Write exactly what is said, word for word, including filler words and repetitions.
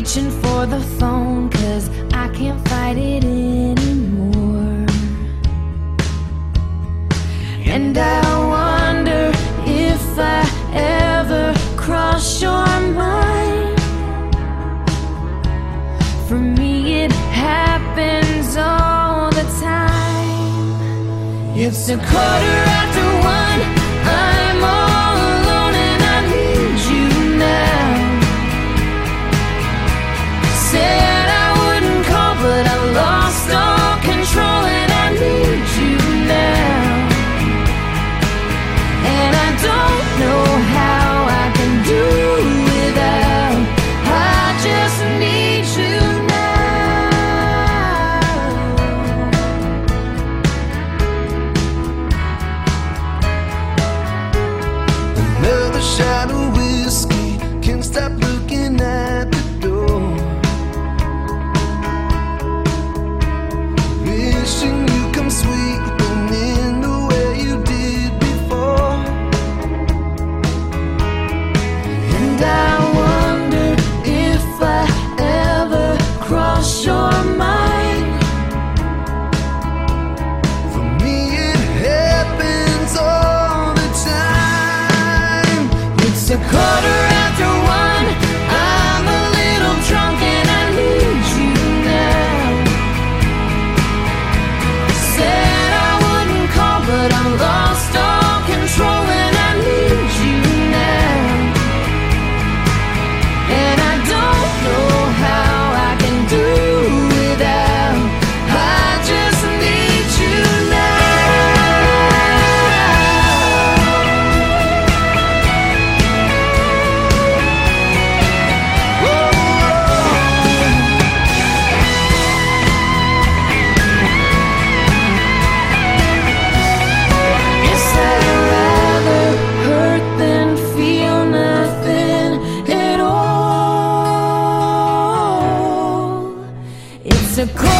reaching for the phone, 'cause I can't fight it anymore. And I wonder if I ever cross your mind. For me it happens all the time. It's a quarter after one, I'm all alone and I need you now. Said I wouldn't call, but I lost all control and I need you now. And I don't know how I can do without. I just need you now. Another shot of whiskey, can't stop looking at the door. Wishing you come sweeping in the way you did before. And I wonder if I ever cross your mind. For me it happens all the time. It's a quarter after one, I'm a little drunk and I need you now. Said I wouldn't call, but I lost all control and I need you now. And I don't know how I can do without. I just need you Guess I'd rather hurt than feel nothing at all. It's a